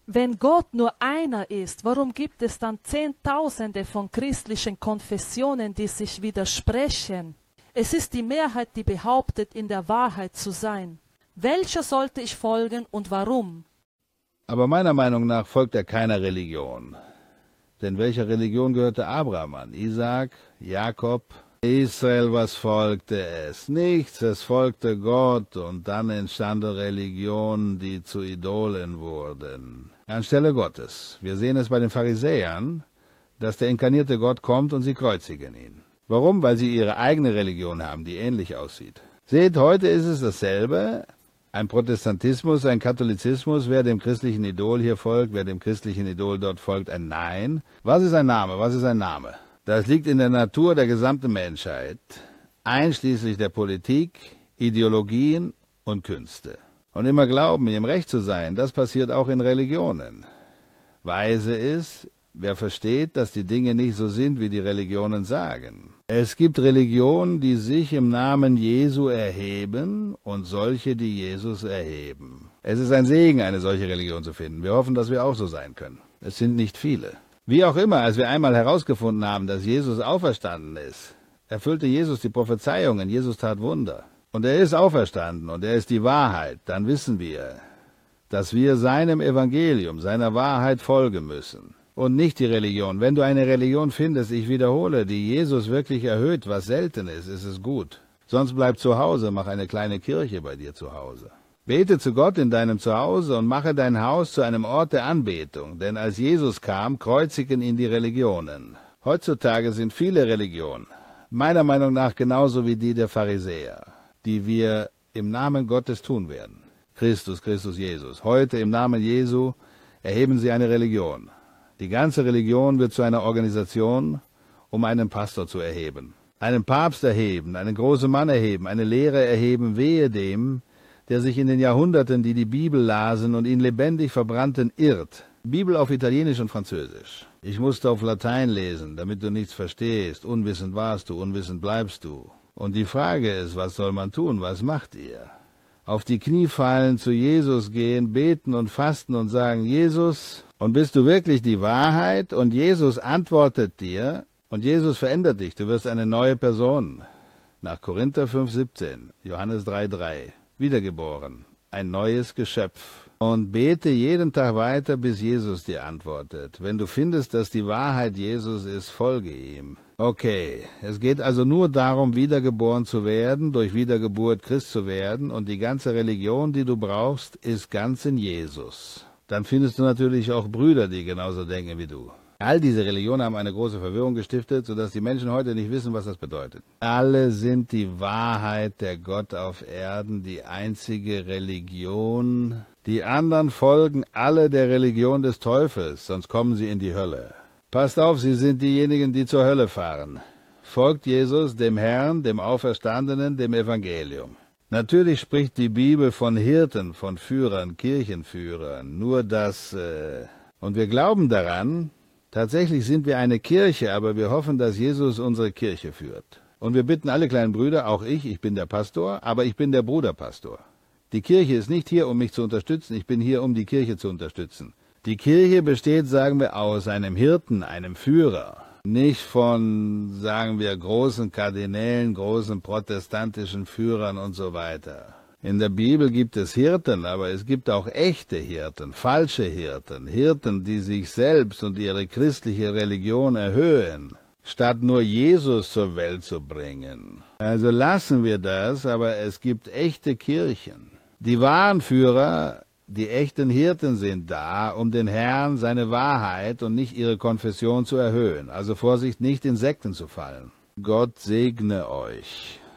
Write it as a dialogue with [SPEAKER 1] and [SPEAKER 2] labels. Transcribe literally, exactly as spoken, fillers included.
[SPEAKER 1] Wenn Gott nur einer ist, warum gibt es dann Zehntausende von christlichen Konfessionen, die sich widersprechen? Es ist die Mehrheit, die behauptet, in der Wahrheit zu sein. Welcher sollte ich folgen und warum?
[SPEAKER 2] Aber meiner Meinung nach folgt er keiner Religion. Denn welcher Religion gehörte Abraham an? Isaak, Jakob, Israel, was folgte es? Nichts, es folgte Gott, und dann entstanden Religionen, die zu Idolen wurden. Anstelle Gottes. Wir sehen es bei den Pharisäern, dass der inkarnierte Gott kommt und sie kreuzigen ihn. Warum? Weil sie ihre eigene Religion haben, die ähnlich aussieht. Seht, heute ist es dasselbe. Ein Protestantismus, ein Katholizismus, wer dem christlichen Idol hier folgt, wer dem christlichen Idol dort folgt, ein Nein. Was ist ein Name? Was ist ein Name? Das liegt in der Natur der gesamten Menschheit, einschließlich der Politik, Ideologien und Künste. Und immer glauben, im Recht zu sein, das passiert auch in Religionen. Weise ist, wer versteht, dass die Dinge nicht so sind, wie die Religionen sagen. Es gibt Religionen, die sich im Namen Jesu erheben, und solche, die Jesus erheben. Es ist ein Segen, eine solche Religion zu finden. Wir hoffen, dass wir auch so sein können. Es sind nicht viele. Wie auch immer, als wir einmal herausgefunden haben, dass Jesus auferstanden ist, erfüllte Jesus die Prophezeiungen, Jesus tat Wunder. Und er ist auferstanden und er ist die Wahrheit. Dann wissen wir, dass wir seinem Evangelium, seiner Wahrheit folgen müssen. Und nicht die Religion. Wenn du eine Religion findest, ich wiederhole, die Jesus wirklich erhöht, was selten ist, ist es gut. Sonst bleib zu Hause, mach eine kleine Kirche bei dir zu Hause. Bete zu Gott in deinem Zuhause und mache dein Haus zu einem Ort der Anbetung. Denn als Jesus kam, kreuzigen ihn die Religionen. Heutzutage sind viele Religionen, meiner Meinung nach genauso wie die der Pharisäer, die wir im Namen Gottes tun werden. Christus, Christus, Jesus. Heute im Namen Jesu erheben sie eine Religion. Die ganze Religion wird zu einer Organisation, um einen Pastor zu erheben. Einen Papst erheben, einen großen Mann erheben, eine Lehre erheben, wehe dem, der sich in den Jahrhunderten, die die Bibel lasen und ihn lebendig verbrannten, irrt. Bibel auf Italienisch und Französisch. Ich musste auf Latein lesen, damit du nichts verstehst. Unwissend warst du, unwissend bleibst du. Und die Frage ist, was soll man tun, was macht ihr? Auf die Knie fallen, zu Jesus gehen, beten und fasten und sagen, Jesus, und bist du wirklich die Wahrheit? Und Jesus antwortet dir, und Jesus verändert dich, du wirst eine neue Person. Nach Korinther fünf siebzehn, Johannes drei drei, wiedergeboren, ein neues Geschöpf. Und bete jeden Tag weiter, bis Jesus dir antwortet. Wenn du findest, dass die Wahrheit Jesus ist, folge ihm. Okay, es geht also nur darum, wiedergeboren zu werden, durch Wiedergeburt Christ zu werden, und die ganze Religion, die du brauchst, ist ganz in Jesus. Dann findest du natürlich auch Brüder, die genauso denken wie du. All diese Religionen haben eine große Verwirrung gestiftet, sodass die Menschen heute nicht wissen, was das bedeutet. Alle sind die Wahrheit der Gott auf Erden, die einzige Religion. Die anderen folgen alle der Religion des Teufels, sonst kommen sie in die Hölle. Passt auf, sie sind diejenigen, die zur Hölle fahren. Folgt Jesus, dem Herrn, dem Auferstandenen, dem Evangelium. Natürlich spricht die Bibel von Hirten, von Führern, Kirchenführern, nur das, äh, und wir glauben daran. Tatsächlich sind wir eine Kirche, aber wir hoffen, dass Jesus unsere Kirche führt. Und wir bitten alle kleinen Brüder, auch ich, ich bin der Pastor, aber ich bin der Bruderpastor. Die Kirche ist nicht hier, um mich zu unterstützen, ich bin hier, um die Kirche zu unterstützen. Die Kirche besteht, sagen wir, aus einem Hirten, einem Führer. Nicht von, sagen wir, großen Kardinälen, großen protestantischen Führern und so weiter. In der Bibel gibt es Hirten, aber es gibt auch echte Hirten, falsche Hirten, Hirten, die sich selbst und ihre christliche Religion erhöhen, statt nur Jesus zur Welt zu bringen. Also lassen wir das, aber es gibt echte Kirchen. Die wahren Führer, die echten Hirten sind da, um den Herrn, seine Wahrheit und nicht ihre Konfession zu erhöhen. Also Vorsicht, nicht in Sekten zu fallen. Gott segne euch.